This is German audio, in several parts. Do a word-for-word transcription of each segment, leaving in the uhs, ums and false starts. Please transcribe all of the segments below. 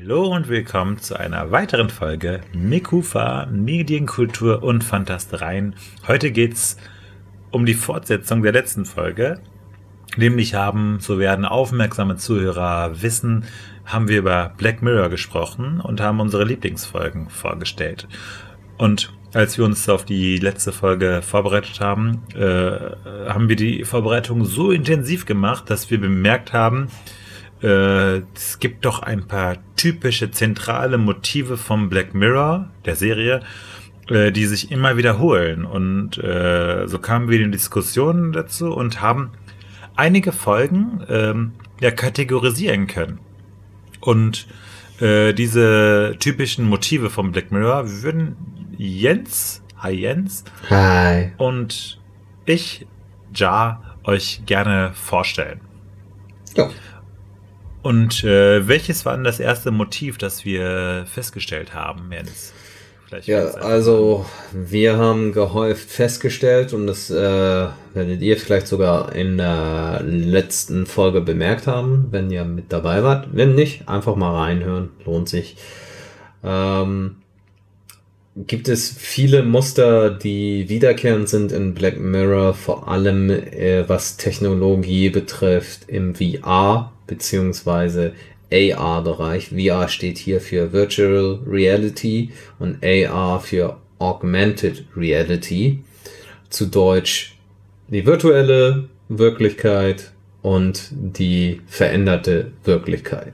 Hallo und willkommen zu einer weiteren Folge Mikufa, Medienkultur und Fantastereien. Heute geht's um die Fortsetzung der letzten Folge. Nämlich haben, so werden aufmerksame Zuhörer wissen, haben wir über Black Mirror gesprochen und haben unsere Lieblingsfolgen vorgestellt. Und als wir uns auf die letzte Folge vorbereitet haben, äh, haben wir die Vorbereitung so intensiv gemacht, dass wir bemerkt haben, äh, es gibt doch ein paar typische zentrale Motive vom Black Mirror, der Serie, äh, die sich immer wiederholen. Und äh, so kamen wir in Diskussionen dazu und haben einige Folgen ähm, ja kategorisieren können. Und äh, diese typischen Motive vom Black Mirror würden Jens, hi Jens, hi, und ich, Ja, euch gerne vorstellen. Ja. Und äh, welches war denn das erste Motiv, das wir festgestellt haben, Jens? Vielleicht ja, also wir haben gehäuft festgestellt, und das äh, werdet ihr vielleicht sogar in der letzten Folge bemerkt haben, wenn ihr mit dabei wart. Wenn nicht, einfach mal reinhören, lohnt sich. Ähm, gibt es viele Muster, die wiederkehrend sind in Black Mirror, vor allem äh, was Technologie betrifft im V R beziehungsweise A R-Bereich. V R steht hier für Virtual Reality und A R für Augmented Reality. Zu Deutsch die virtuelle Wirklichkeit und die veränderte Wirklichkeit.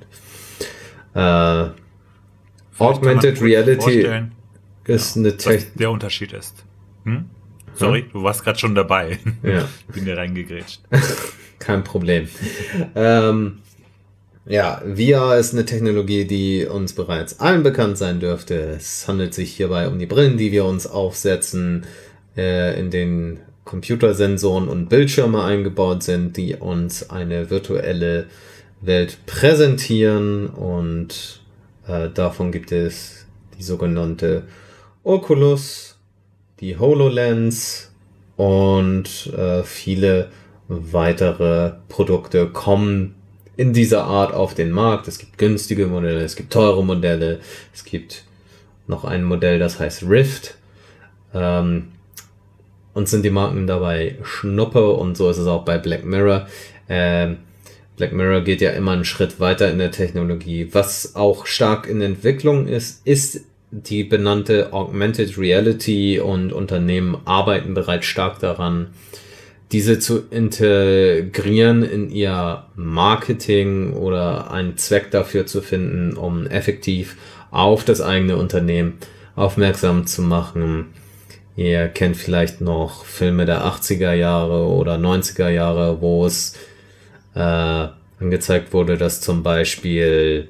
Äh, Augmented Reality ist genau, eine Technik. Was der Unterschied ist. Hm? Sorry, hm? Du warst gerade schon dabei. Ja. Bin dir reingegrätscht. Kein Problem. ähm, ja, V R ist eine Technologie, die uns bereits allen bekannt sein dürfte. Es handelt sich hierbei um die Brillen, die wir uns aufsetzen, äh, in den Computersensoren und Bildschirme eingebaut sind, die uns eine virtuelle Welt präsentieren, und äh, davon gibt es die sogenannte Oculus, die HoloLens und äh, viele weitere Produkte kommen in dieser Art auf den Markt. Es gibt günstige Modelle, es gibt teure Modelle, es gibt noch ein Modell, das heißt Rift. Ähm, und sind die Marken dabei Schnuppe, und so ist es auch bei Black Mirror. Ähm, Black Mirror geht ja immer einen Schritt weiter in der Technologie. Was auch stark in Entwicklung ist, ist die benannte Augmented Reality, und Unternehmen arbeiten bereits stark daran, diese zu integrieren in ihr Marketing oder einen Zweck dafür zu finden, um effektiv auf das eigene Unternehmen aufmerksam zu machen. Ihr kennt vielleicht noch Filme der achtziger Jahre oder neunziger Jahre, wo es äh, angezeigt wurde, dass zum Beispiel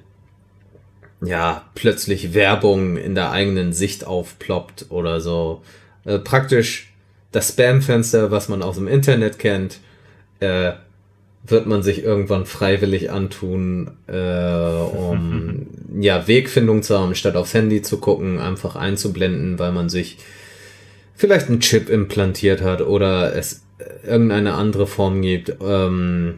ja plötzlich Werbung in der eigenen Sicht aufploppt oder so. Äh, praktisch das Spam-Fenster, was man aus dem Internet kennt, äh, wird man sich irgendwann freiwillig antun, äh, um ja Wegfindung zu haben, statt aufs Handy zu gucken, einfach einzublenden, weil man sich vielleicht einen Chip implantiert hat oder es irgendeine andere Form gibt. Ähm,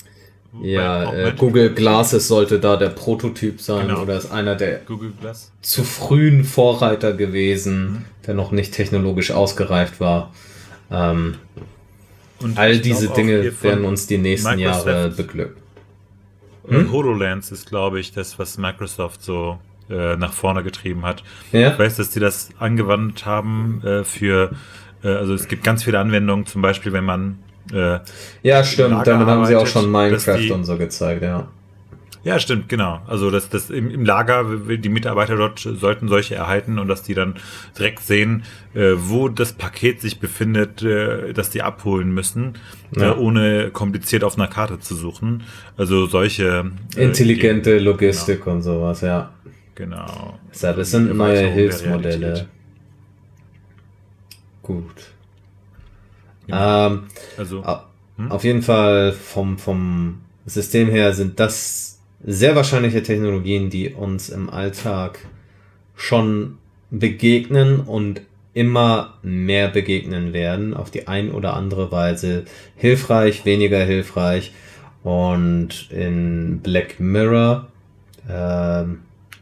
ja, äh, Google Glasses sollte da der Prototyp sein, genau. Oder ist einer der Google Glass. zu frühen Vorreiter gewesen, mhm. der noch nicht technologisch ausgereift war. Ähm, Und all diese Dinge werden uns die nächsten Microsoft Jahre beglücken. Hm? HoloLens ist, glaube ich, das, was Microsoft so äh, nach vorne getrieben hat. Ja? Ich weiß, dass die das angewandt haben äh, für, äh, also es gibt ganz viele Anwendungen, zum Beispiel, wenn man Äh, ja, stimmt, damit haben sie auch schon Minecraft die, und so gezeigt, ja. Ja, stimmt, genau. Also das, das im, im Lager, die Mitarbeiter dort sollten solche erhalten, und dass die dann direkt sehen, äh, wo das Paket sich befindet, äh, das die abholen müssen, ja. äh, ohne kompliziert auf einer Karte zu suchen. Also solche äh, intelligente Ideen. Logistik, genau. Und sowas, ja. Genau. Ja, das sind neue Hilfsmodelle. Gut. Genau. Ähm, also, hm? Auf jeden Fall vom, vom System her sind das sehr wahrscheinliche Technologien, die uns im Alltag schon begegnen und immer mehr begegnen werden, auf die ein oder andere Weise hilfreich, weniger hilfreich. Und in Black Mirror ähm,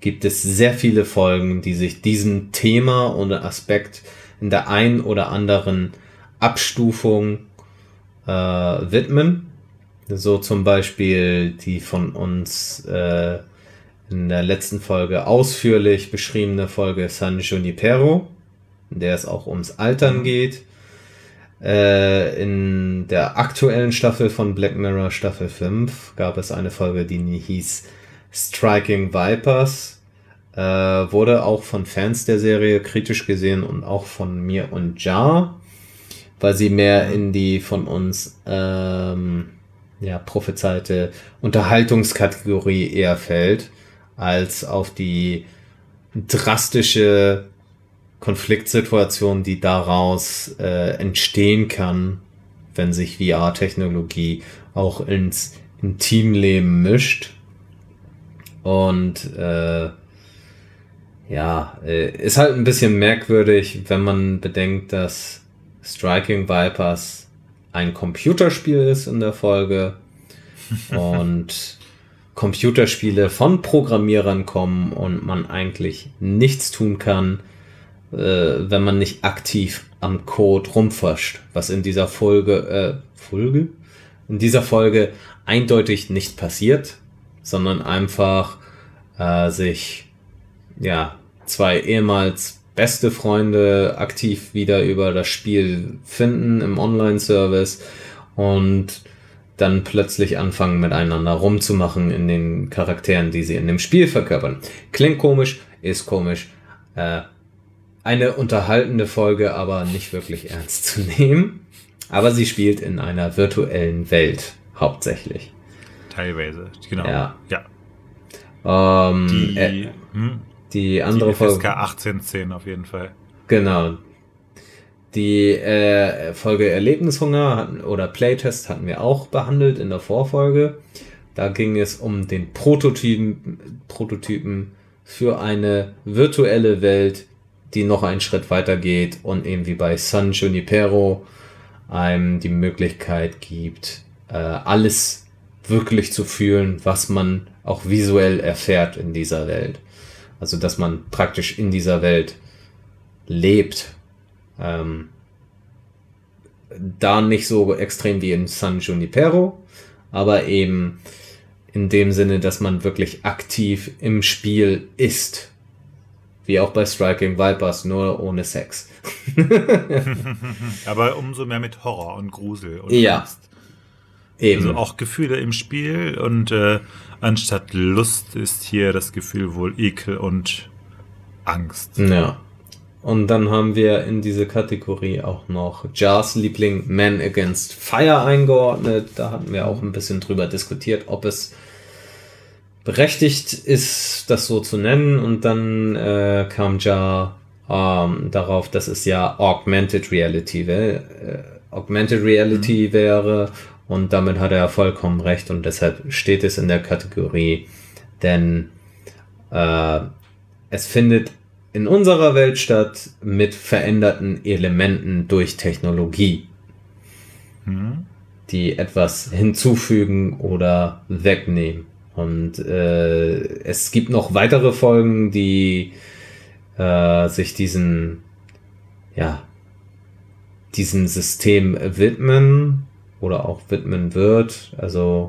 gibt es sehr viele Folgen, die sich diesem Thema oder Aspekt in der einen oder anderen Abstufung äh, widmen. So zum Beispiel die von uns äh, in der letzten Folge ausführlich beschriebene Folge San Junipero, in der es auch ums Altern geht. Äh, in der aktuellen Staffel von Black Mirror, Staffel fünf, gab es eine Folge, die hieß Striking Vipers. Äh, wurde auch von Fans der Serie kritisch gesehen und auch von mir und Jar, weil sie mehr in die von uns ähm, ja, prophezeite Unterhaltungskategorie eher fällt, als auf die drastische Konfliktsituation, die daraus äh, entstehen kann, wenn sich V R-Technologie auch ins Intimleben mischt. Und äh, ja, äh, ist halt ein bisschen merkwürdig, wenn man bedenkt, dass Striking Vipers ein Computerspiel ist in der Folge und Computerspiele von Programmierern kommen und man eigentlich nichts tun kann, äh, wenn man nicht aktiv am Code rumforscht, was in dieser Folge, äh, Folge? In dieser Folge eindeutig nicht passiert, sondern einfach äh, sich, ja, zwei ehemals beste Freunde aktiv wieder über das Spiel finden im Online-Service und dann plötzlich anfangen miteinander rumzumachen in den Charakteren, die sie in dem Spiel verkörpern. Klingt komisch, ist komisch. Äh, eine unterhaltende Folge, aber nicht wirklich ernst zu nehmen. Aber sie spielt in einer virtuellen Welt, hauptsächlich. Teilweise, genau. Ja. ja. Ähm, die, äh, hm? die andere die F S K Folge. achtzehn zehn auf jeden Fall. Genau. Die äh, Folge Erlebnishunger hatten, oder Playtest hatten wir auch behandelt in der Vorfolge. Da ging es um den Prototypen, Prototypen für eine virtuelle Welt, die noch einen Schritt weiter geht und eben wie bei San Junipero einem die Möglichkeit gibt, äh, alles wirklich zu fühlen, was man auch visuell erfährt in dieser Welt. Also, dass man praktisch in dieser Welt lebt. Ähm, da nicht so extrem wie in San Junipero, aber eben in dem Sinne, dass man wirklich aktiv im Spiel ist. Wie auch bei Striking Vipers, nur ohne Sex. Aber umso mehr mit Horror und Grusel und Ja. Angst. Eben. Also auch Gefühle im Spiel und äh, anstatt Lust ist hier das Gefühl wohl Ekel und Angst. Ja. Und dann haben wir in diese Kategorie auch noch Jars Liebling Man Against Fire eingeordnet. Da hatten wir auch ein bisschen drüber diskutiert, ob es berechtigt ist, das so zu nennen. Und dann äh, kam Jar ähm, darauf, dass es ja Augmented Reality, wär, äh, Augmented Reality mhm. wäre. Und damit hat er vollkommen recht. Und deshalb steht es in der Kategorie. Denn äh, es findet in unserer Welt statt mit veränderten Elementen durch Technologie, Mhm. die etwas hinzufügen oder wegnehmen. Und äh, es gibt noch weitere Folgen, die äh, sich diesen, ja, diesem System widmen oder auch widmen wird. Also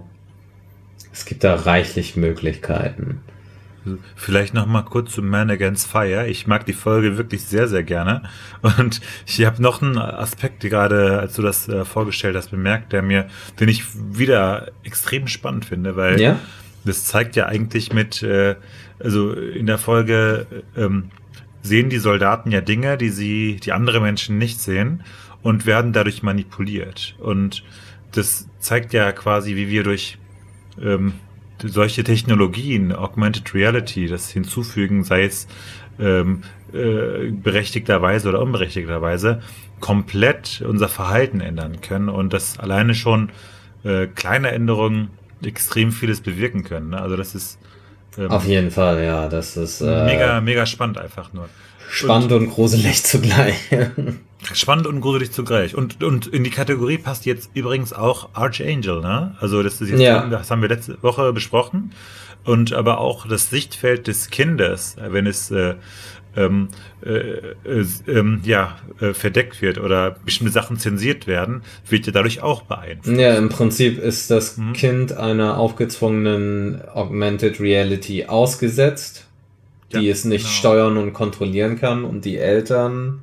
es gibt da reichlich Möglichkeiten. Vielleicht noch mal kurz zu Man Against Fire. Ich mag die Folge wirklich sehr, sehr gerne. Und ich habe noch einen Aspekt gerade, als du das äh, vorgestellt hast, bemerkt, der mir, den ich wieder extrem spannend finde, weil Ja? das zeigt ja eigentlich mit, äh, also in der Folge ähm, sehen die Soldaten ja Dinge, die sie, die andere Menschen nicht sehen und werden dadurch manipuliert. Und das zeigt ja quasi, wie wir durch ähm, solche Technologien, Augmented Reality, das hinzufügen, sei es ähm, äh, berechtigterweise oder unberechtigterweise, komplett unser Verhalten ändern können und dass alleine schon äh, kleine Änderungen extrem vieles bewirken können. Ne? Also das ist ähm, Auf jeden Fall, ja. Das ist äh, mega, mega spannend einfach nur. spannend und, und gruselig zugleich. Spannend und gruselig zugleich. Und, und in die Kategorie passt jetzt übrigens auch Archangel, ne? Also das ist jetzt, Ja. das haben wir letzte Woche besprochen. und aber auch das Sichtfeld des Kindes, wenn es äh, ähm, äh, äh, äh, ja, äh, verdeckt wird oder bestimmte Sachen zensiert werden, wird ja dadurch auch beeinflusst. Ja, im Prinzip ist das Mhm. Kind einer aufgezwungenen Augmented Reality ausgesetzt, die Ja, es nicht genau. steuern und kontrollieren kann, und die Eltern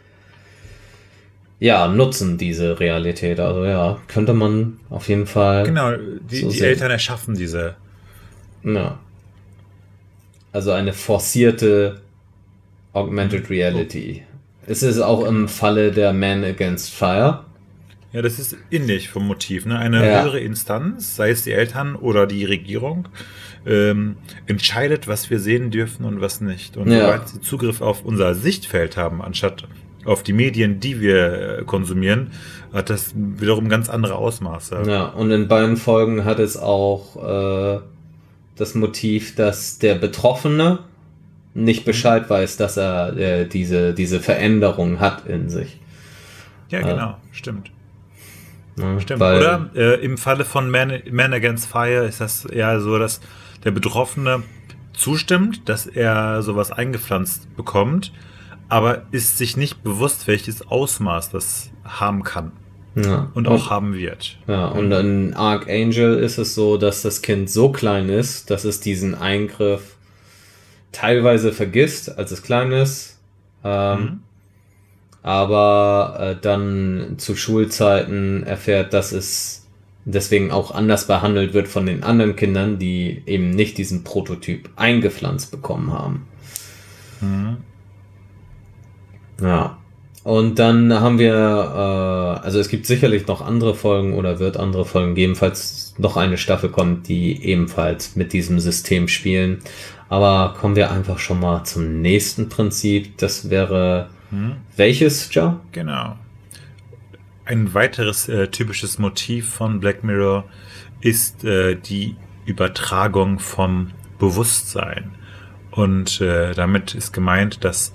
ja nutzen diese Realität. Also ja, könnte man auf jeden Fall Genau, die, so die sehen. Eltern erschaffen diese. Ja. Also eine forcierte Augmented Mhm. Reality. Es ist auch im Falle der Man Against Fire. Ja, das ist ähnlich vom Motiv. Ne? Eine Ja. höhere Instanz, sei es die Eltern oder die Regierung, ähm, entscheidet, was wir sehen dürfen und was nicht. Und Ja. sobald sie Zugriff auf unser Sichtfeld haben, anstatt auf die Medien, die wir äh, konsumieren, hat das wiederum ganz andere Ausmaße. Ja, und in beiden Folgen hat es auch äh, das Motiv, dass der Betroffene nicht Bescheid weiß, dass er äh, diese, diese Veränderung hat in sich. Ja, genau, stimmt. Ja, Stimmt. weil, Oder äh, im Falle von Man, Man Against Fire ist das eher so, dass der Betroffene zustimmt, dass er sowas eingepflanzt bekommt, aber ist sich nicht bewusst, welches Ausmaß das haben kann ja. und auch haben wird. Ja, und in Archangel ist es so, dass das Kind so klein ist, dass es diesen Eingriff teilweise vergisst, als es klein ist, ähm, Mhm. aber äh, dann zu Schulzeiten erfährt, dass es deswegen auch anders behandelt wird von den anderen Kindern, die eben nicht diesen Prototyp eingepflanzt bekommen haben. Mhm. Ja. Und dann haben wir, äh, also es gibt sicherlich noch andere Folgen oder wird andere Folgen geben, falls noch eine Staffel kommt, die ebenfalls mit diesem System spielen. Aber kommen wir einfach schon mal zum nächsten Prinzip. Das wäre Mhm. welches, Joe? Genau. Ein weiteres äh, typisches Motiv von Black Mirror ist äh, die Übertragung vom Bewusstsein. Und äh, damit ist gemeint, dass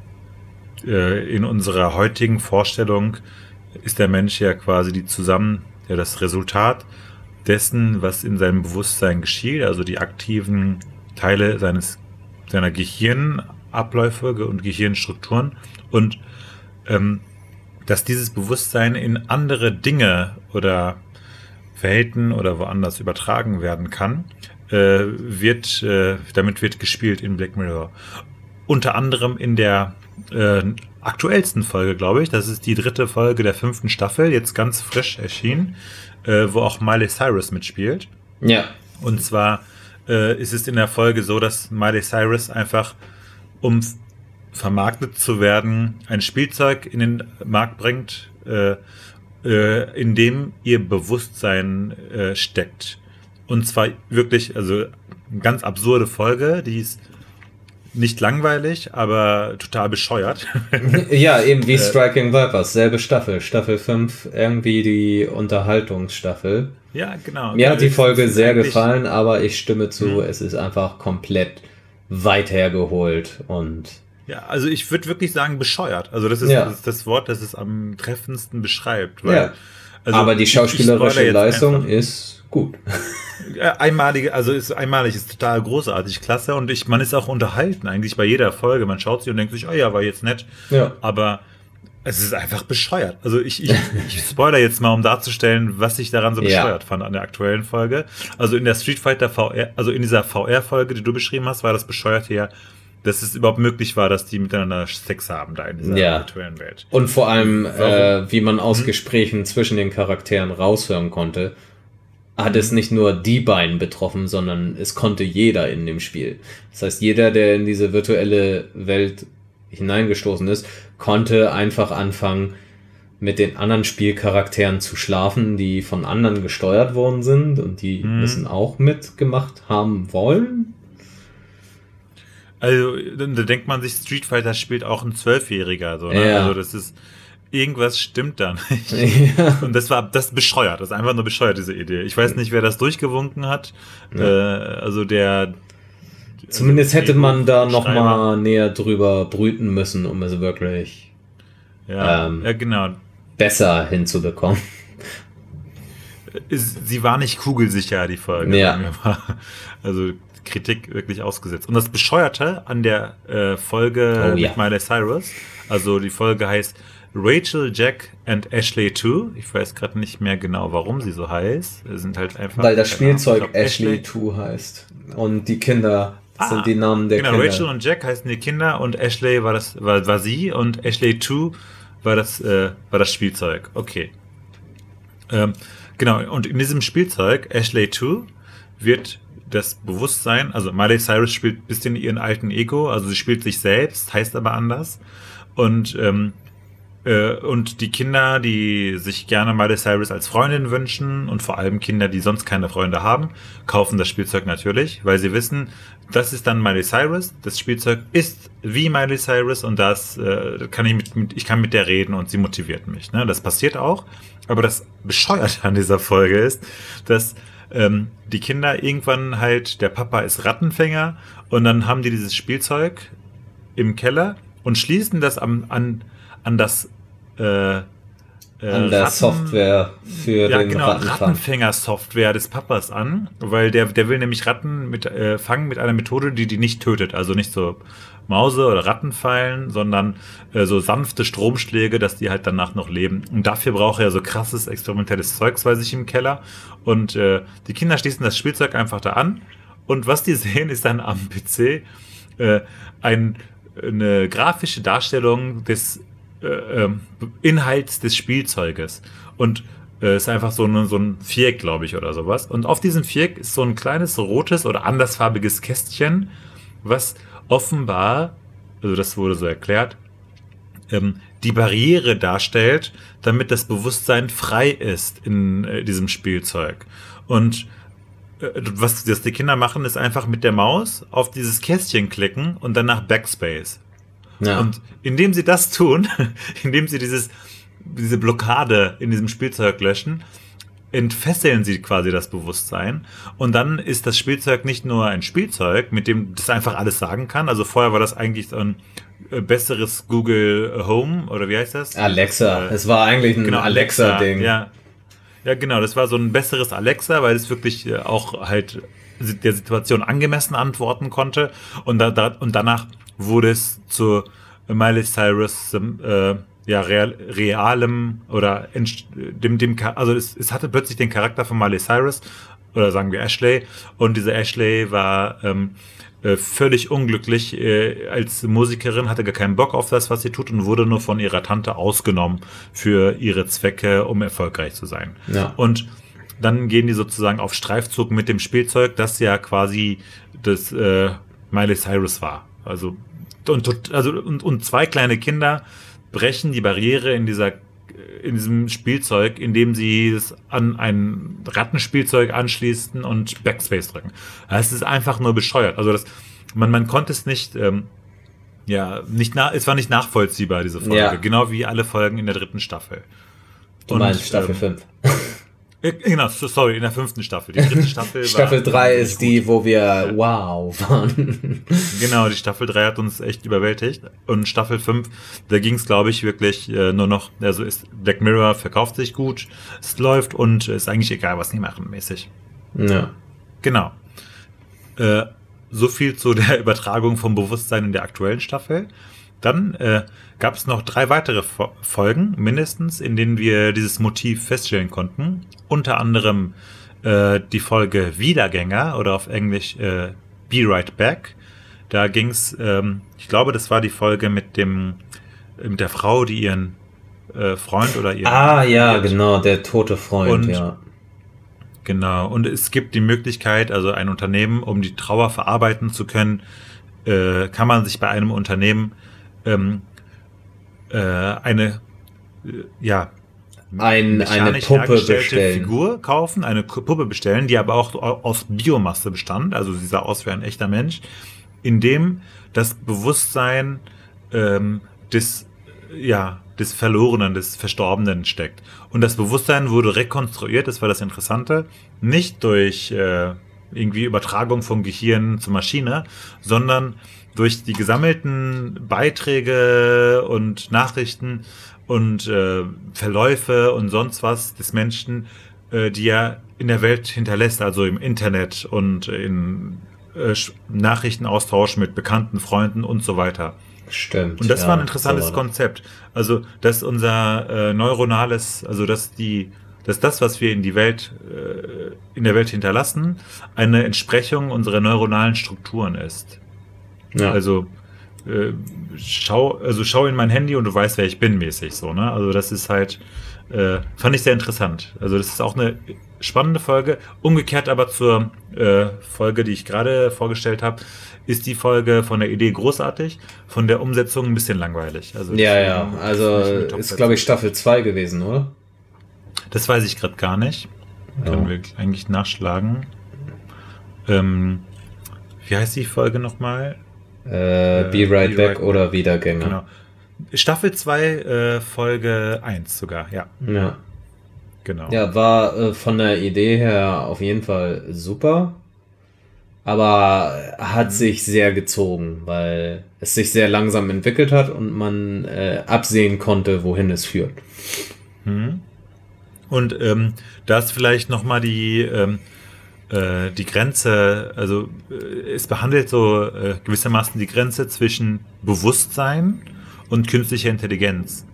äh, in unserer heutigen Vorstellung ist der Mensch ja quasi die zusammen, ja, das Resultat dessen, was in seinem Bewusstsein geschieht, also die aktiven Teile seines seiner Gehirnabläufe und Gehirnstrukturen, und ähm, dass dieses Bewusstsein in andere Dinge oder Verhalten oder woanders übertragen werden kann, äh, wird äh, damit wird gespielt in Black Mirror. Unter anderem in der äh, aktuellsten Folge, glaube ich, das ist die dritte Folge der fünften Staffel, jetzt ganz frisch erschienen, äh, wo auch Miley Cyrus mitspielt. Ja. Und zwar äh, ist es in der Folge so, dass Miley Cyrus einfach, um vermarktet zu werden, ein Spielzeug in den Markt bringt, äh, äh, in dem ihr Bewusstsein äh, steckt. Und zwar wirklich, also eine ganz absurde Folge, die ist nicht langweilig, aber total bescheuert. Ja, eben wie Striking Vipers, selbe Staffel, Staffel fünf, irgendwie die Unterhaltungsstaffel. Ja, genau. Mir hat die Es Folge ist sehr eigentlich- gefallen, aber ich stimme zu, Mhm. es ist einfach komplett weit hergeholt und Ja, also ich würde wirklich sagen bescheuert. Also das ist, Ja. das, ist das Wort, das es am treffendsten beschreibt. Weil, ja. also aber die ich- ich spoilere schauspielerische jetzt Leistung einfach. ist gut. Ja, einmalige, also ist einmalig, ist total großartig, klasse, und ich, man ist auch unterhalten eigentlich bei jeder Folge. Man schaut sie und denkt sich, oh ja, war jetzt nett. Ja. Aber es ist einfach bescheuert. Also ich, ich, ich spoiler jetzt mal, um darzustellen, was ich daran so Ja. bescheuert fand an der aktuellen Folge. Also in der Street Fighter V R, also in dieser V R-Folge, die du beschrieben hast, war das Bescheuerte ja, dass es überhaupt möglich war, dass die miteinander Sex haben da in dieser Ja. virtuellen Welt. Und vor allem, Warum? äh, wie man aus Gesprächen zwischen den Charakteren raushören konnte, hat es nicht nur die beiden betroffen, sondern es konnte jeder in dem Spiel. Das heißt, jeder, der in diese virtuelle Welt hineingestoßen ist, konnte einfach anfangen, mit den anderen Spielcharakteren zu schlafen, die von anderen gesteuert worden sind, und die Mhm. müssen auch mitgemacht haben wollen. Also, dann- da denkt man sich, Street Fighter spielt auch ein Zwölfjähriger, so, ne? Ja. Also, das ist, irgendwas stimmt da nicht. Ja. Und das war, das ist bescheuert, das ist einfach nur bescheuert, diese Idee. Ich weiß nicht, wer das durchgewunken hat. Äh, also, der. Zumindest hätte man da noch Schreiber. mal näher drüber brüten müssen, um es wirklich Ja, ähm, ja, genau. besser hinzubekommen. Ist, sie war nicht kugelsicher, die Folge. Ja. sagen wir mal. Also, Kritik wirklich ausgesetzt. Und das Bescheuerte an der äh, Folge oh, ja. mit Miley Cyrus, also die Folge heißt Rachel, Jack and Ashley two. Ich weiß gerade nicht mehr genau, warum sie so heißt. Wir sind halt einfach. Weil das Spielzeug glaub, Ashley two heißt. Und die Kinder ah, sind die Namen der genau, Kinder. Genau, Rachel und Jack heißen die Kinder und Ashley war das war, war sie und Ashley two war das äh, war das Spielzeug. Okay. Ähm, genau, und in diesem Spielzeug Ashley two wird das Bewusstsein, also Miley Cyrus spielt ein bisschen ihren alten Ego, also sie spielt sich selbst, heißt aber anders. Und ähm, Und die Kinder, die sich gerne Miley Cyrus als Freundin wünschen und vor allem Kinder, die sonst keine Freunde haben, kaufen das Spielzeug natürlich, weil sie wissen, das ist dann Miley Cyrus, das Spielzeug ist wie Miley Cyrus und das äh, kann ich mit, mit, ich kann mit der reden und sie motiviert mich. Ne? Das passiert auch, aber das Bescheuerte an dieser Folge ist, dass ähm, die Kinder irgendwann halt, der Papa ist Rattenfänger und dann haben die dieses Spielzeug im Keller und schließen das am, an an das äh, äh, an der Ratten, Software für ja, den genau, Rattenfang. Rattenfänger-Software des Papas an, weil der, der will nämlich Ratten mit, äh, fangen mit einer Methode, die die nicht tötet. Also nicht so Mause- oder Rattenfallen, sondern äh, so sanfte Stromschläge, dass die halt danach noch leben. Und dafür braucht er so krasses experimentelles Zeugs, weiß ich, im Keller. Und äh, die Kinder schließen das Spielzeug einfach da an. Und was die sehen, ist dann am P C äh, ein, eine grafische Darstellung des Äh, Inhalts des Spielzeuges und es äh, ist einfach so, eine, so ein Viereck, glaube ich, oder sowas. Und auf diesem Viereck ist so ein kleines rotes oder andersfarbiges Kästchen, was offenbar, also das wurde so erklärt, ähm, die Barriere darstellt, damit das Bewusstsein frei ist in äh, diesem Spielzeug. Und äh, was das die Kinder machen, ist einfach mit der Maus auf dieses Kästchen klicken und dann nach Backspace. Ja. Und indem sie das tun, indem sie dieses, diese Blockade in diesem Spielzeug löschen, entfesseln sie quasi das Bewusstsein. Und dann ist das Spielzeug nicht nur ein Spielzeug, mit dem das einfach alles sagen kann. Also vorher war das eigentlich so ein besseres Google Home, oder wie heißt das? Alexa. Äh, es war eigentlich ein genau, Alexa-Ding. Ja. ja, genau. Das war so ein besseres Alexa, weil es wirklich auch halt der Situation angemessen antworten konnte. Und, da, da, und danach wurde es zu Miley Cyrus äh, ja, real, realem oder dem, dem, also es, es hatte plötzlich den Charakter von Miley Cyrus oder sagen wir Ashley und diese Ashley war ähm, äh, völlig unglücklich äh, als Musikerin, hatte gar keinen Bock auf das, was sie tut und wurde nur von ihrer Tante ausgenommen für ihre Zwecke, um erfolgreich zu sein. Ja. Und dann gehen die sozusagen auf Streifzug mit dem Spielzeug, das ja quasi das äh, Miley Cyrus war. Also und, also und, und zwei kleine Kinder brechen die Barriere in dieser in diesem Spielzeug, indem sie es an ein Rattenspielzeug anschließen und Backspace drücken. Es ist einfach nur bescheuert. Also das, man, man konnte es nicht, ähm, ja, nicht na, es war nicht nachvollziehbar, diese Folge. Ja. Genau wie alle Folgen in der dritten Staffel. Du meinst Staffel fünf. Genau, sorry, in der fünften Staffel. Die dritte Staffel Staffel drei ist die, gut. Wo wir wow waren. Genau, die Staffel drei hat uns echt überwältigt. Und Staffel fünf, da ging es, glaube ich, wirklich äh, nur noch, also ist Black Mirror verkauft sich gut, es läuft und ist eigentlich egal, was die machen, mäßig. Ja. Genau. Äh, so viel zu der Übertragung vom Bewusstsein in der aktuellen Staffel. Dann äh, gab es noch drei weitere Fo- Folgen, mindestens, in denen wir dieses Motiv feststellen konnten. Unter anderem äh, die Folge Wiedergänger oder auf Englisch äh, Be Right Back. Da ging es, ähm, ich glaube, das war die Folge mit dem mit der Frau, die ihren äh, Freund oder ihren... Ah, ja, ihren, genau, der tote Freund, und, ja. Genau, und es gibt die Möglichkeit, also ein Unternehmen, um die Trauer verarbeiten zu können, äh, kann man sich bei einem Unternehmen ähm, äh, eine äh, ja Ein, eine Puppe bestellen. Figur kaufen, eine Puppe bestellen, die aber auch aus Biomasse bestand, also sie sah aus wie ein echter Mensch, in dem das Bewusstsein ähm, des ja des Verlorenen, des Verstorbenen steckt. Und das Bewusstsein wurde rekonstruiert, das war das Interessante, nicht durch äh, irgendwie Übertragung von Gehirn zur Maschine, sondern durch die gesammelten Beiträge und Nachrichten und äh, Verläufe und sonst was des Menschen, äh, die er in der Welt hinterlässt, also im Internet und in äh, Nachrichtenaustausch mit bekannten Freunden und so weiter. Stimmt. Und das ja, war ein interessantes so Konzept. Also, dass unser äh, neuronales, also dass die, dass das, was wir in die Welt, äh, in der Welt hinterlassen, eine Entsprechung unserer neuronalen Strukturen ist. Ja. Also äh, schau, also schau in mein Handy und du weißt, wer ich bin, mäßig so, ne? Also das ist halt, äh, fand ich sehr interessant. Also das ist auch eine spannende Folge. Umgekehrt aber zur äh, Folge, die ich gerade vorgestellt habe, ist die Folge von der Idee großartig, von der Umsetzung ein bisschen langweilig. Also ja, ja, also ist, glaube ich, Staffel zwei gewesen, oder? Das weiß ich gerade gar nicht. Ja. Können wir eigentlich nachschlagen. Ähm, wie heißt die Folge nochmal? Äh, Be Right Back oder Wiedergänger. Genau. Staffel zwei, äh, Folge eins sogar, ja. Ja. Genau. Ja, war äh, von der Idee her auf jeden Fall super. Aber hat sich sehr gezogen, weil es sich sehr langsam entwickelt hat und man äh, absehen konnte, wohin es führt. Mhm. Und ähm, da ist vielleicht nochmal die, ähm, äh, die Grenze, also äh, es behandelt so äh, gewissermaßen die Grenze zwischen Bewusstsein und künstlicher Intelligenz.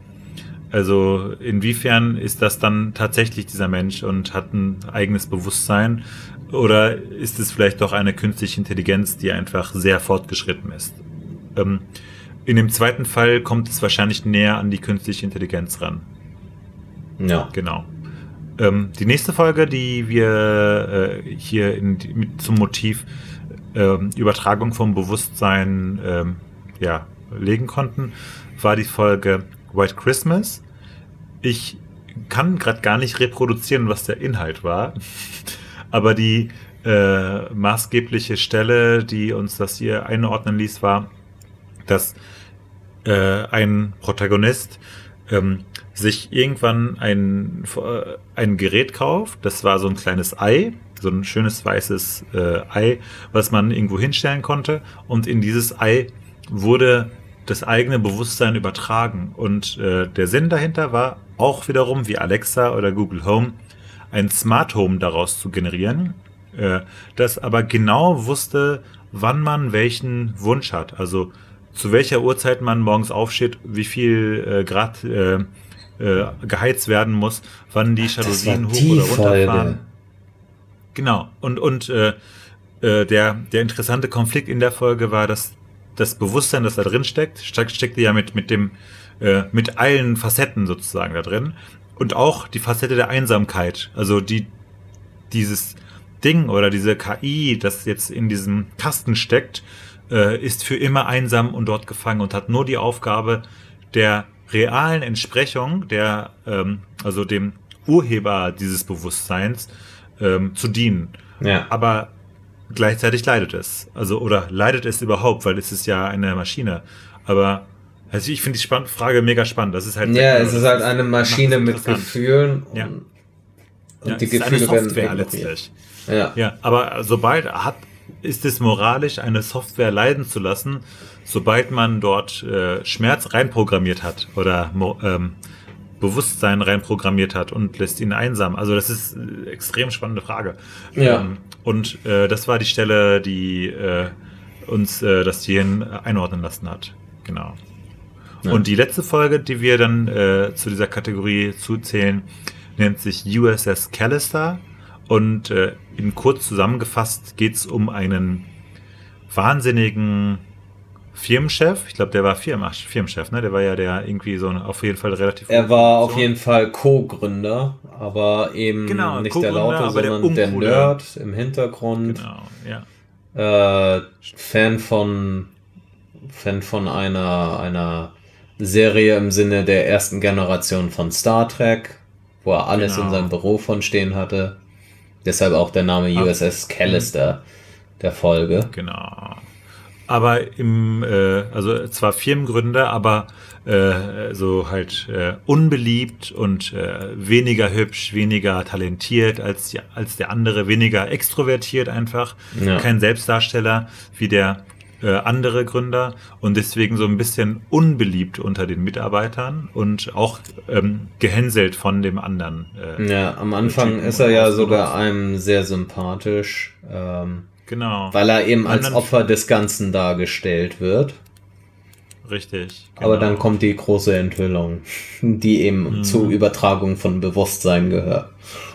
Also inwiefern ist das dann tatsächlich dieser Mensch und hat ein eigenes Bewusstsein? Oder ist es vielleicht doch eine künstliche Intelligenz, die einfach sehr fortgeschritten ist? Ähm, in dem zweiten Fall kommt es wahrscheinlich näher an die künstliche Intelligenz ran. Ja. Genau. Ähm, die nächste Folge, die wir äh, hier in, mit, zum Motiv äh, Übertragung vom Bewusstsein äh, ja, legen konnten, war die Folge White Christmas. Ich kann gerade gar nicht reproduzieren, was der Inhalt war. Aber die äh, maßgebliche Stelle, die uns das hier einordnen ließ, war, dass äh, ein Protagonist ähm, sich irgendwann ein, äh, ein Gerät kauft. Das war so ein kleines Ei, so ein schönes weißes äh, Ei, was man irgendwo hinstellen konnte. Und in dieses Ei wurde das eigene Bewusstsein übertragen. Und äh, der Sinn dahinter war auch wiederum, wie Alexa oder Google Home, ein Smart Home daraus zu generieren, äh, das aber genau wusste, wann man welchen Wunsch hat. Also zu welcher Uhrzeit man morgens aufsteht, wie viel äh, Grad äh, äh, geheizt werden muss, wann die Jalousien hoch oder runter fahren. Genau. Und, und äh, äh, der, der interessante Konflikt in der Folge war, dass das Bewusstsein, das da drin steckt, steckt, steckte ja mit, mit dem, äh, mit allen Facetten sozusagen da drin. Und auch die Facette der Einsamkeit, also die, dieses Ding oder diese K I, das jetzt in diesem Kasten steckt, äh, ist für immer einsam und dort gefangen und hat nur die Aufgabe der realen Entsprechung, der, ähm, also dem Urheber dieses Bewusstseins, ähm, zu dienen. Ja. Aber gleichzeitig leidet es. Also, oder leidet es überhaupt, weil es ist ja eine Maschine. Aber also ich finde die Spann- Frage mega spannend. Das ist halt ja, es ist halt eine Maschine mit Gefühlen und, ja. und ja, die es Gefühle ist eine Software werden letztlich. Ja. ja, aber sobald hat, ist es moralisch, eine Software leiden zu lassen, sobald man dort äh, Schmerz reinprogrammiert hat oder ähm, Bewusstsein reinprogrammiert hat und lässt ihn einsam. Also das ist eine extrem spannende Frage. Ja. Ähm, und äh, das war die Stelle, die äh, uns äh, das hierhin einordnen lassen hat. Genau. Ja. Und die letzte Folge, die wir dann äh, zu dieser Kategorie zuzählen, nennt sich U S S Callister. Und äh, in kurz zusammengefasst geht es um einen wahnsinnigen Firmenchef. Ich glaube, der war Firmen, Firmenchef, ne? Der war ja der irgendwie so auf jeden Fall relativ. Er war auf jeden Fall Co-Gründer, aber eben genau, nicht der Laute, sondern der, der Nerd im Hintergrund. Genau, ja. Äh, Fan von Fan von einer einer Serie im Sinne der ersten Generation von Star Trek, wo er alles genau. in seinem Büro von stehen hatte. Deshalb auch der Name U S S Callister der Folge. Genau. Aber im, äh, also zwar Firmengründer, aber äh, so halt äh, unbeliebt und äh, weniger hübsch, weniger talentiert als, die, als der andere, weniger extrovertiert einfach. Ja. Kein Selbstdarsteller wie der äh, andere Gründer und deswegen so ein bisschen unbeliebt unter den Mitarbeitern und auch ähm, gehänselt von dem anderen. Äh, ja, am Anfang ist er ja sogar einem sehr sympathisch. Ähm, Genau. Weil er eben als Anderen- Opfer des Ganzen dargestellt wird. Richtig. Aber genau. dann kommt die große Enthüllung, die eben Mhm. zur Übertragung von Bewusstsein gehört.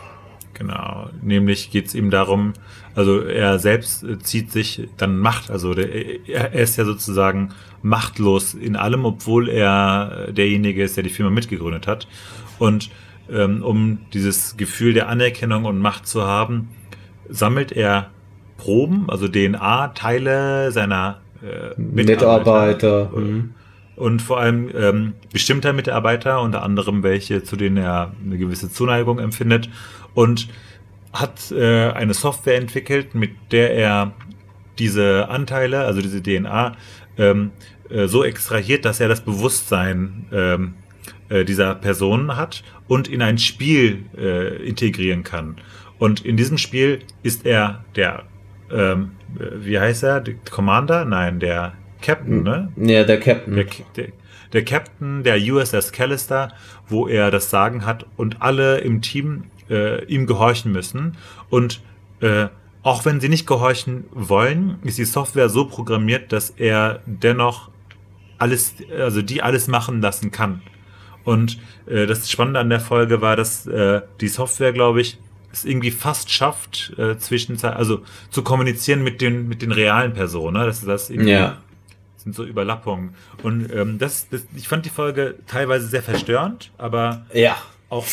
Genau, nämlich geht es ihm darum, also er selbst äh, zieht sich dann Macht, also der, er, er ist ja sozusagen machtlos in allem, obwohl er äh, derjenige ist, der die Firma mitgegründet hat. Und ähm, um dieses Gefühl der Anerkennung und Macht zu haben, sammelt er Proben, also D N A-Teile seiner äh, Mitarbeiter. Mitarbeiter. Mhm. Und vor allem ähm, bestimmter Mitarbeiter, unter anderem welche, zu denen er eine gewisse Zuneigung empfindet, und hat äh, eine Software entwickelt, mit der er diese Anteile, also diese D N A, ähm, äh, so extrahiert, dass er das Bewusstsein ähm, äh, dieser Person hat und in ein Spiel äh, integrieren kann. Und in diesem Spiel ist er der, ähm, äh, wie heißt er, der Commander? Nein, der Captain, ne? Ja, der Captain. Der, der, der Captain der U S S Callister, wo er das Sagen hat und alle im Team äh, ihm gehorchen müssen. Und äh, auch wenn sie nicht gehorchen wollen, ist die Software so programmiert, dass er dennoch alles, also die alles machen lassen kann. Und äh, das Spannende an der Folge war, dass äh, die Software, glaube ich, es irgendwie fast schafft, äh, zwischenzeit, also zu kommunizieren mit den mit den realen Personen. Ne? Das ist das irgendwie. Ja. Sind so Überlappungen. Und ähm, das, das, ich fand die Folge teilweise sehr verstörend, aber Ja. auch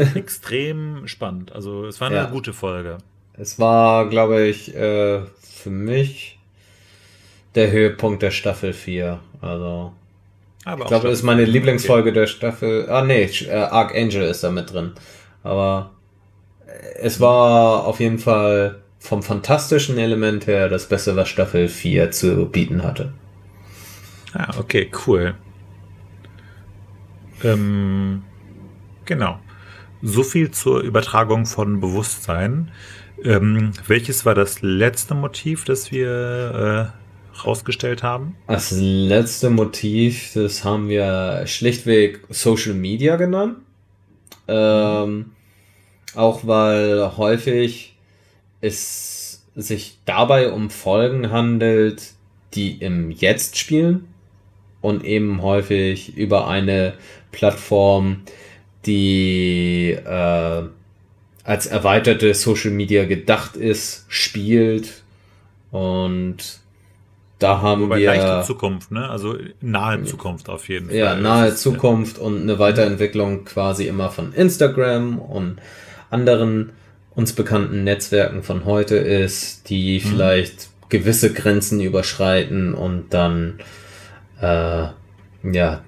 extrem spannend. Also es war eine Ja. gute Folge. Es war, glaube ich, äh, für mich der Höhepunkt der Staffel vier. Also, Aber ich glaube, das ist meine Lieblingsfolge der Staffel. Ah, nee, äh, Archangel ist da mit drin. Aber äh, es war auf jeden Fall vom fantastischen Element her das Beste, was Staffel vier zu bieten hatte. Ah, okay, cool. Ähm, genau. So viel zur Übertragung von Bewusstsein. Ähm, welches war das letzte Motiv, das wir äh, rausgestellt haben? Das letzte Motiv, das haben wir schlichtweg Social Media genannt. Ähm, auch weil häufig es sich dabei um Folgen handelt, die im Jetzt spielen und eben häufig über eine Plattform, die äh, als erweiterte Social Media gedacht ist, spielt. Und da haben Wobei wir leichte Zukunft, ne? Also nahe Zukunft auf jeden Fall. ja nahe Das ist, Zukunft und eine Weiterentwicklung quasi immer von Instagram und anderen uns bekannten Netzwerken von heute ist, die Mhm. vielleicht gewisse Grenzen überschreiten und dann äh, ja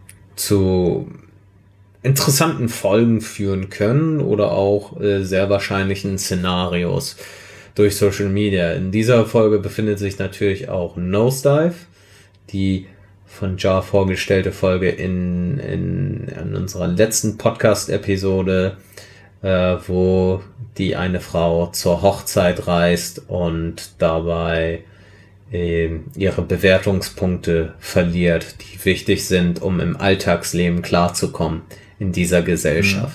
zu interessanten Folgen führen können oder auch äh, sehr wahrscheinlichen Szenarios durch Social Media. In dieser Folge befindet sich natürlich auch Nosedive, die von Jar vorgestellte Folge in, in, in unserer letzten Podcast-Episode, äh, wo die eine Frau zur Hochzeit reist und dabei äh, ihre Bewertungspunkte verliert, die wichtig sind, um im Alltagsleben klarzukommen in dieser Gesellschaft.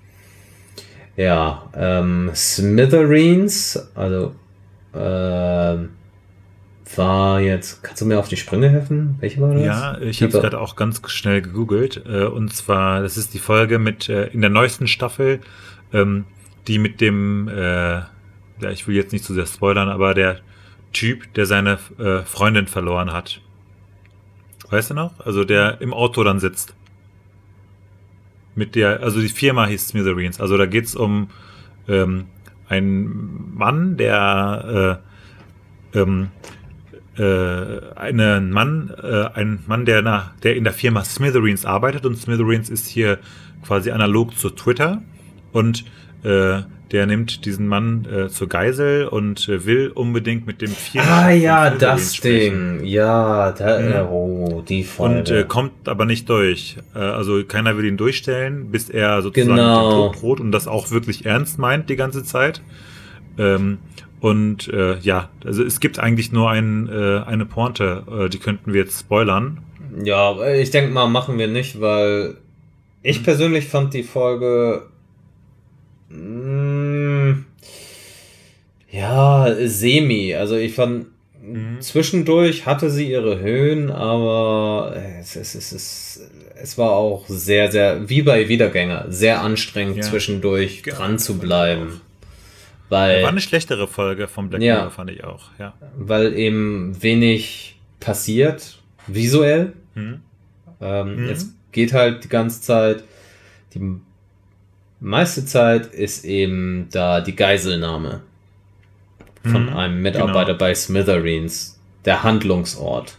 Mhm. Ja, ähm, Smithereens, also äh, war jetzt, kannst du mir auf die Sprünge helfen? Welche war das? Ja, ich habe es gerade auch ganz schnell gegoogelt. Äh, und zwar, das ist die Folge mit äh, in der neuesten Staffel, ähm, die mit dem, äh, ja, ich will jetzt nicht zu sehr spoilern, aber der Typ, der seine äh, Freundin verloren hat. Weißt du noch? Also der im Auto dann sitzt. Mit der, also die Firma hieß Smithereens. Also da geht's um ähm, einen Mann, der äh, ähm, äh, einen Mann, äh, ein Mann, der nach, der in der Firma Smithereens arbeitet, und Smithereens ist hier quasi analog zu Twitter, und äh, der nimmt diesen Mann äh, zur Geisel und äh, will unbedingt mit dem Firma. Ah ja, das Ding. Ja, da, mhm. oh, die Folge. Und äh, kommt aber nicht durch. Äh, also keiner will ihn durchstellen, bis er sozusagen genau. mit dem Tod droht und das auch wirklich ernst meint die ganze Zeit. Ähm, und äh, ja, also es gibt eigentlich nur ein, äh, eine Pointe, äh, die könnten wir jetzt spoilern. Ja, ich denke mal, machen wir nicht, weil ich persönlich fand die Folge mh, ja, Also semi. Also ich fand, mhm. zwischendurch hatte sie ihre Höhen, aber es, es, es, es, es war auch sehr, sehr, wie bei Wiedergänger, sehr anstrengend ja. zwischendurch ja. dran zu bleiben. Weil, war eine schlechtere Folge von Black ja, Mirror, fand ich auch. Ja. Weil eben wenig passiert, visuell. Mhm. Ähm, mhm. Es geht halt die ganze Zeit, die meiste Zeit ist eben da die Geiselnahme von mhm, einem Mitarbeiter genau. bei Smithereens, der Handlungsort.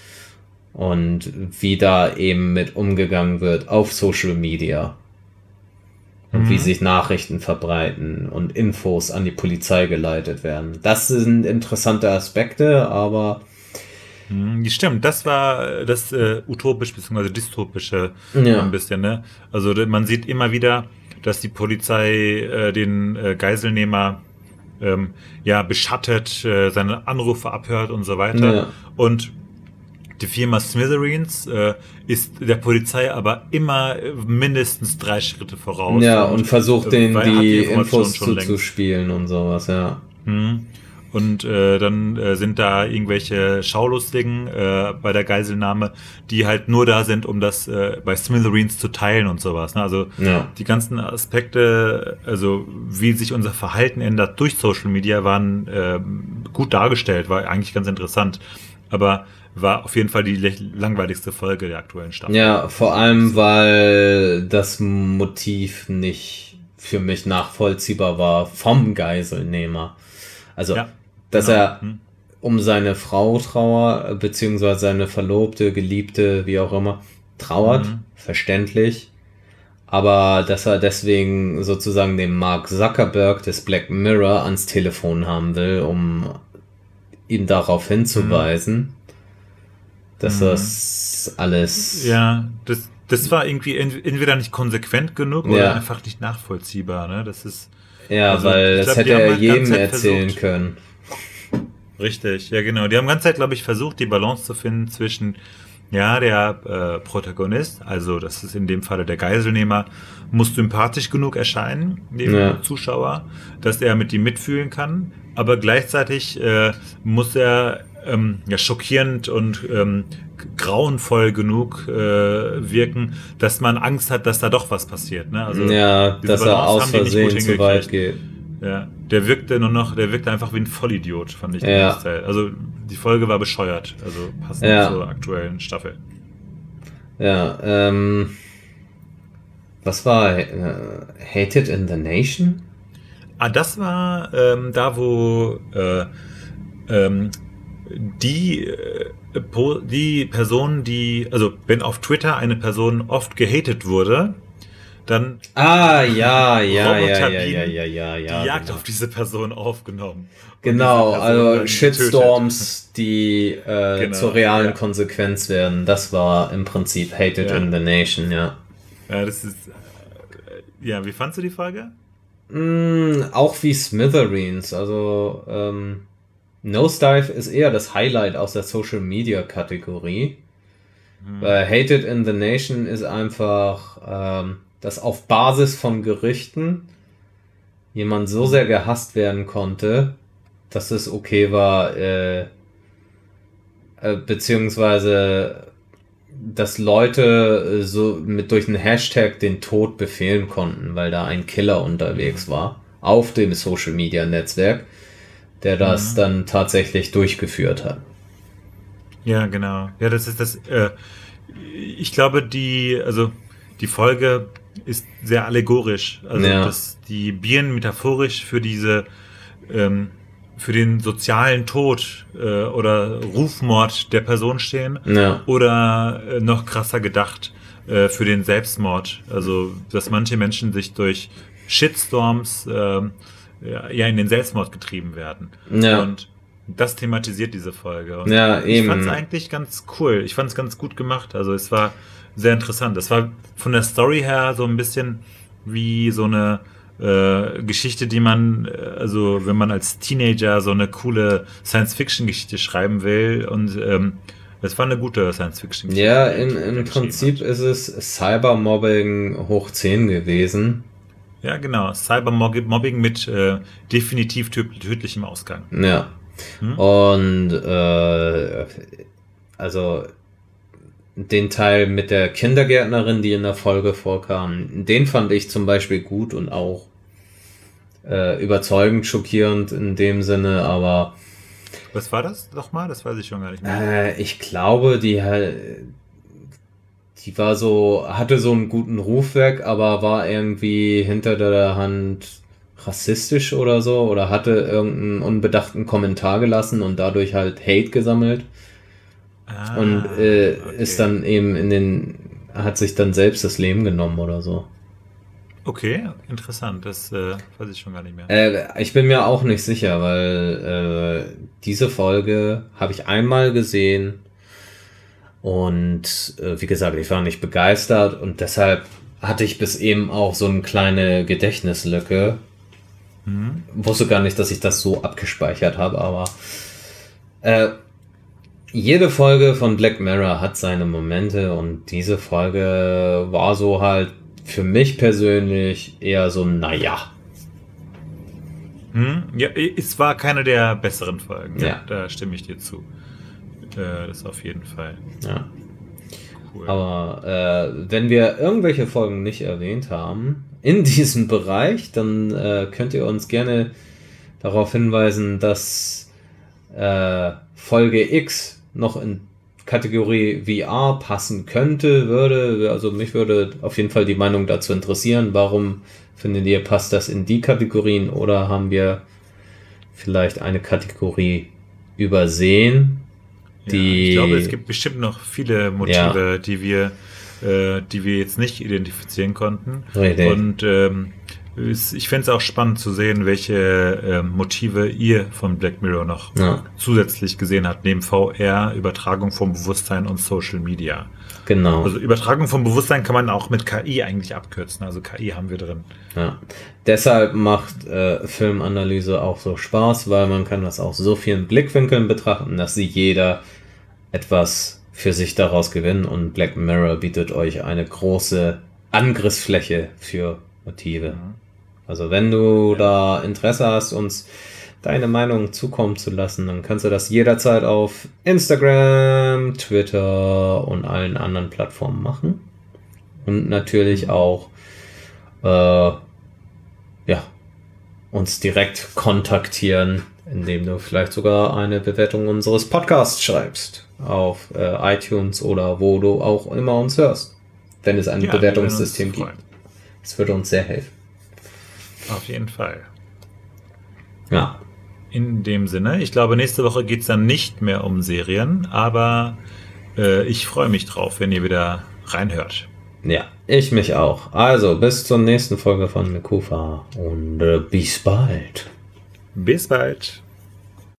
Und wie da eben mit umgegangen wird auf Social Media. Und mhm. wie sich Nachrichten verbreiten und Infos an die Polizei geleitet werden. Das sind interessante Aspekte, aber... Mhm, stimmt, das war das äh, utopisch bzw. dystopische ja. ein bisschen. Ne? Also man sieht immer wieder, dass die Polizei äh, den äh, Geiselnehmer ähm, ja beschattet, äh, seine Anrufe abhört und so weiter. Ja. Und die Firma Smithereens äh, ist der Polizei aber immer mindestens drei Schritte voraus. Ja, und, und versucht denen die, die Infos zuzuspielen und sowas, ja. Mhm. Und äh, dann äh, sind da irgendwelche Schaulustigen äh, bei der Geiselnahme, die halt nur da sind, um das äh, bei Smithereens zu teilen und sowas. Ne? Also ja. die ganzen Aspekte, also wie sich unser Verhalten ändert durch Social Media, waren äh, gut dargestellt, war eigentlich ganz interessant. Aber war auf jeden Fall die langweiligste Folge der aktuellen Staffel. Ja, vor allem, weil das Motiv nicht für mich nachvollziehbar war vom Geiselnehmer. Also, ja, dass genau. er um seine Frau trauert, beziehungsweise seine Verlobte, Geliebte, wie auch immer, trauert, mhm. verständlich. Aber dass er deswegen sozusagen den Mark Zuckerberg des Black Mirror ans Telefon haben will, um ihn darauf hinzuweisen, mhm. dass mhm. das alles... Ja, das, das war irgendwie entweder nicht konsequent genug ja. oder einfach nicht nachvollziehbar. Ne? Das ist... Ja, also, weil das glaub, hätte er halt jedem erzählen versucht, können. Richtig, ja genau. Die haben die ganze Zeit, glaube ich, versucht, die Balance zu finden zwischen, ja, der äh, Protagonist, also das ist in dem Falle der Geiselnehmer, muss sympathisch genug erscheinen, dem ja. Zuschauer, dass er mit ihm mitfühlen kann, aber gleichzeitig äh, muss er ähm, ja, schockierend und ähm, grauenvoll genug äh, wirken, dass man Angst hat, dass da doch was passiert. Ne? Also ja, dass er aus Versehen zu weit geht. Ja, der wirkte nur noch, der wirkte einfach wie ein Vollidiot, fand ich. Ja. Also die Folge war bescheuert, also passend ja. zur aktuellen Staffel. Ja, ähm, was war äh, Hated in the Nation? Ah, das war ähm, da, wo äh, ähm, die äh, die Person, die, also wenn auf Twitter eine Person oft gehatet wurde, dann ah ja ja ja ja ja ja ja ja die Jagd genau. auf diese Person aufgenommen. Genau, also Shitstorms, die äh, genau, zur realen ja. Konsequenz werden. Das war im Prinzip Hated ja. in the Nation, ja. Ja, das ist ja. Wie fandst du die Folge? Mm, auch wie Smithereens, also ähm, Nosedive ist eher das Highlight aus der Social-Media-Kategorie. Hm. Weil Hated in the Nation ist einfach, ähm, dass auf Basis von Gerüchten jemand so sehr gehasst werden konnte, dass es okay war, äh, äh, beziehungsweise dass Leute äh, so mit durch einen Hashtag den Tod befehlen konnten, weil da ein Killer unterwegs war auf dem Social-Media-Netzwerk, der das mhm. dann tatsächlich durchgeführt hat. Ja, genau. Ja, das ist das. Äh, ich glaube, die, also die Folge ist sehr allegorisch. Also ja. dass die Bieren metaphorisch für diese, ähm, für den sozialen Tod äh, oder Rufmord der Person stehen. Ja. Oder äh, noch krasser gedacht äh, für den Selbstmord. Also dass manche Menschen sich durch Shitstorms äh, ja in den Selbstmord getrieben werden. Ja. Und das thematisiert diese Folge. Und ja, ich eben. fand es eigentlich ganz cool. Ich fand es ganz gut gemacht. Also es war sehr interessant. Es war von der Story her so ein bisschen wie so eine äh, Geschichte, die man, also wenn man als Teenager so eine coole Science-Fiction-Geschichte schreiben will. Und ähm, es war eine gute Science-Fiction-Geschichte. Ja, im, im Prinzip ist es Cybermobbing hoch zehn gewesen. Ja, genau. Cybermobbing mit äh, definitiv tö- tödlichem Ausgang. Ja. Hm? Und äh, also den Teil mit der Kindergärtnerin, die in der Folge vorkam, den fand ich zum Beispiel gut und auch äh, überzeugend schockierend in dem Sinne, aber was war das nochmal? Das weiß ich schon gar nicht mehr. Äh, ich glaube, die halt die war so, hatte so einen guten Ruf weg, aber war irgendwie hinter der Hand rassistisch oder so oder hatte irgendeinen unbedachten Kommentar gelassen und dadurch halt Hate gesammelt. Ah, und äh, okay. ist dann eben in den, hat sich dann selbst das Leben genommen oder so. Okay, interessant, das äh, weiß ich schon gar nicht mehr. Äh, ich bin mir auch nicht sicher, weil äh, diese Folge habe ich einmal gesehen und äh, wie gesagt, ich war nicht begeistert und deshalb hatte ich bis eben auch so eine kleine Gedächtnislücke. Mhm. Wusste gar nicht, dass ich das so abgespeichert habe, aber äh, jede Folge von Black Mirror hat seine Momente und diese Folge war so halt für mich persönlich eher so, naja. Hm, ja, es war keine der besseren Folgen. Ja. Ja, da stimme ich dir zu. Äh, das auf jeden Fall. Ja. Cool. Aber äh, wenn wir irgendwelche Folgen nicht erwähnt haben in diesem Bereich, dann äh, könnt ihr uns gerne darauf hinweisen, dass äh, Folge X noch in Kategorie V R passen könnte, würde, also mich würde auf jeden Fall die Meinung dazu interessieren, warum findet ihr, passt das in die Kategorien oder haben wir vielleicht eine Kategorie übersehen, die... Ja, ich glaube, es gibt bestimmt noch viele Motive, ja. die wir äh, die wir jetzt nicht identifizieren konnten. Richtig. Und ähm, ich fände es auch spannend zu sehen, welche äh, Motive ihr von Black Mirror noch ja. zusätzlich gesehen habt, neben V R, Übertragung vom Bewusstsein und Social Media. Genau. Also Übertragung vom Bewusstsein kann man auch mit K I eigentlich abkürzen, also K I haben wir drin. Ja. Deshalb macht äh, Filmanalyse auch so Spaß, weil man kann das aus so vielen Blickwinkeln betrachten, dass sie jeder etwas für sich daraus gewinnen und Black Mirror bietet euch eine große Angriffsfläche für Motive. Mhm. Also wenn du ja. da Interesse hast, uns deine Meinung zukommen zu lassen, dann kannst du das jederzeit auf Instagram, Twitter und allen anderen Plattformen machen. Und natürlich auch äh, ja, uns direkt kontaktieren, indem du vielleicht sogar eine Bewertung unseres Podcasts schreibst auf äh, iTunes oder wo du auch immer uns hörst, wenn es ein ja, Bewertungssystem gibt. Das würde uns sehr helfen. Auf jeden Fall. Ja. In dem Sinne, ich glaube, nächste Woche geht es dann nicht mehr um Serien, aber äh, ich freue mich drauf, wenn ihr wieder reinhört. Ja, ich mich auch. Also, bis zur nächsten Folge von Mikufa und äh, bis bald. Bis bald.